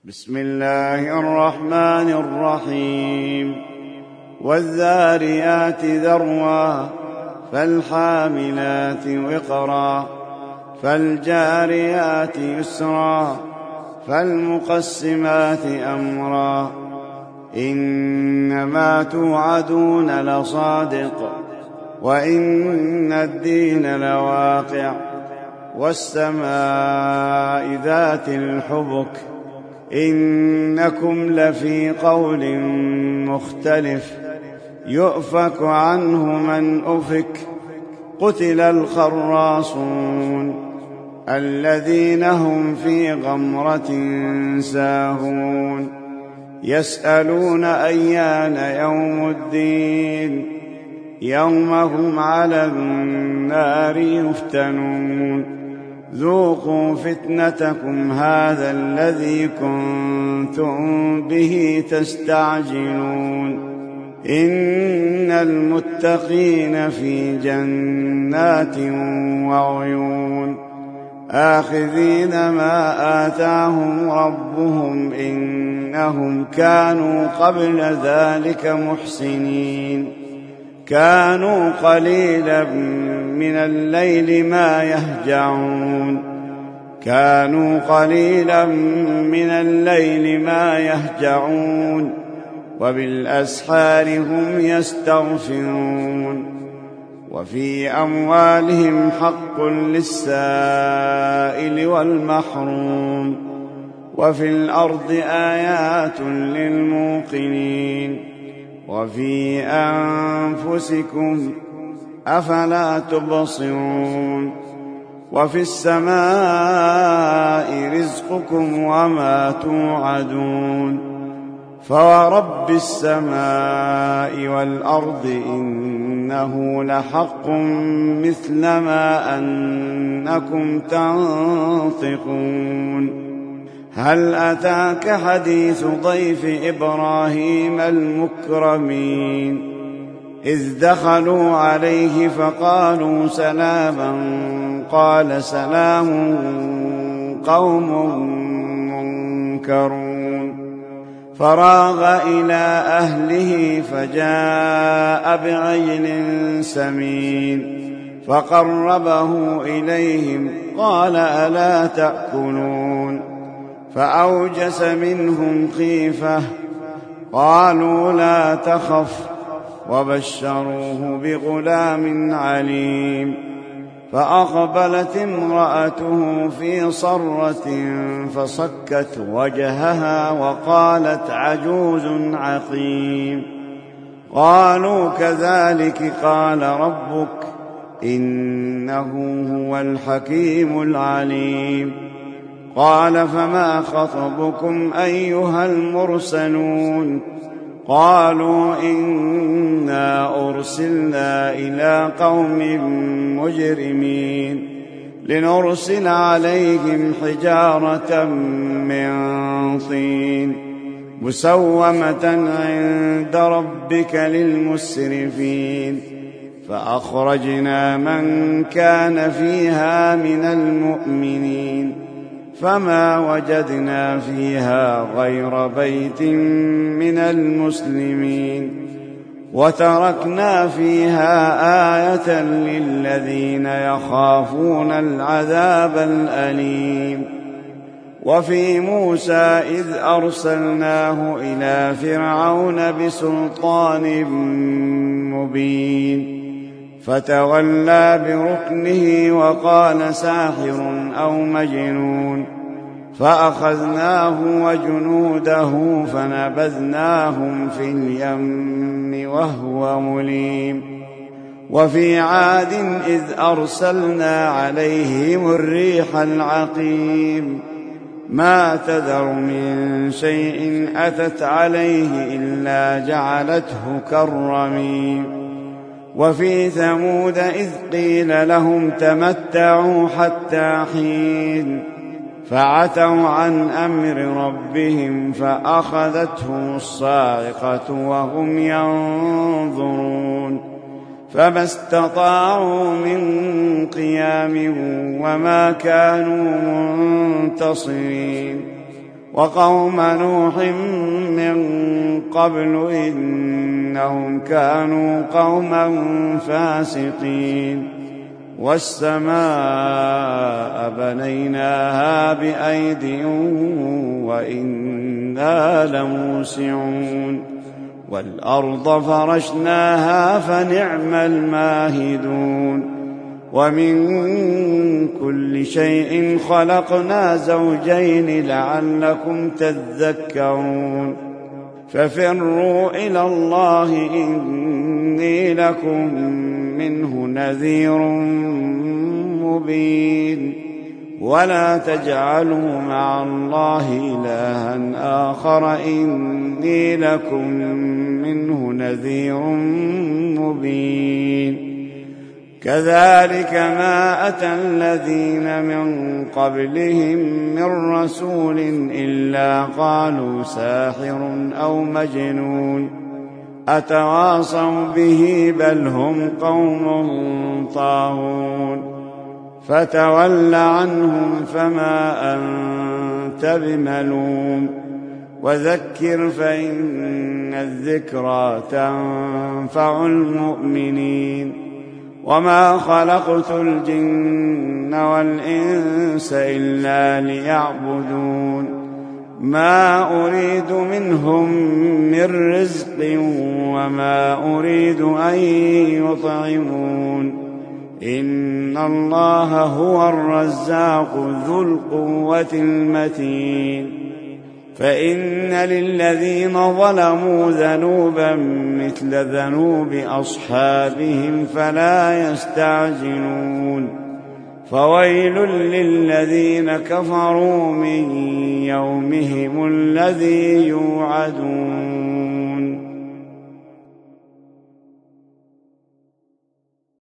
بسم الله الرحمن الرحيم والذاريات ذروا فالحاملات وقرا فالجاريات يسرا فالمقسمات أمرا إنما توعدون لصادق وإن الدين لواقع والسماء ذات الحبك إنكم لفي قول مختلف يؤفك عنه من أفك قتل الخراصون الذين هم في غمرة ساهون يسألون أيان يوم الدين يوم هم على النار يفتنون ذوقوا فتنتكم هذا الذي كنتم به تستعجلون إن المتقين في جنات وعيون آخذين ما آتاهم ربهم إنهم كانوا قبل ذلك محسنين كانوا قليلا من الليل ما يهجعون وبالأسحار هم يستغفرون وفي أموالهم حق للسائل والمحروم وفي الأرض آيات للموقنين وفي أنفسكم أفلا تبصرون وفي السماء رزقكم وما توعدون فورب السماء والأرض إنه لحق مثل ما أنكم تنطقون هل أتاك حديث ضيف إبراهيم المكرمين إذ دخلوا عليه فقالوا سلاما قال سلام قوم منكرون فراغ إلى أهله فجاء بعجل سمين فقربه إليهم قال ألا تأكلون فأوجس منهم خيفة قالوا لا تخف وبشروه بغلام عليم فأقبلت امرأته في صرة فصكت وجهها وقالت عجوز عقيم قالوا كذلك قال ربك إنه هو الحكيم العليم قال فما خطبكم أيها المرسلون قالوا إنا أرسلنا إلى قوم مجرمين لنرسل عليهم حجارة من طين مسومة عند ربك للمسرفين فأخرجنا من كان فيها من المؤمنين فما وجدنا فيها غير بيت من المسلمين وتركنا فيها آية للذين يخافون العذاب الأليم وفي موسى إذ أرسلناه إلى فرعون بسلطان مبين فتولى بركنه وقال ساحر أو مجنون فأخذناه وجنوده فنبذناهم في اليم وهو مليم وفي عاد إذ أرسلنا عليهم الريح العقيم ما تذر من شيء أتت عليه إلا جعلته كالرميم وفي ثمود إذ قيل لهم تمتعوا حتى حين فعتوا عن أمر ربهم فأخذتهم الصاعقة وهم ينظرون فما استطاعوا من قيام وما كانوا منتصرين وقوم نوح من قبل إنهم كانوا قوما فاسقين والسماء بنيناها بأيد وإنا لموسعون والأرض فرشناها فنعم الماهدون ومن كل شيء خلقنا زوجين لعلكم تذكرون ففروا إلى الله إني لكم منه نذير مبين ولا تجعلوا مع الله إلها آخر إني لكم منه نذير مبين كذلك ما أتى الذين من قبلهم من رسول إلا قالوا ساحر أو مجنون أتواصوا به بل هم قوم طاغون فتول عنهم فما أنت بملوم وذكر فإن الذكرى تنفع المؤمنين وما خلقت الجن والإنس إلا ليعبدون ما أريد منهم من رزق وما أريد أن يطعمون إن الله هو الرزاق ذو القوة المتين فإن للذين ظلموا ذنوبا مثل ذنوب أصحابهم فلا يستعجلون فويل للذين كفروا من يومهم الذي يوعدون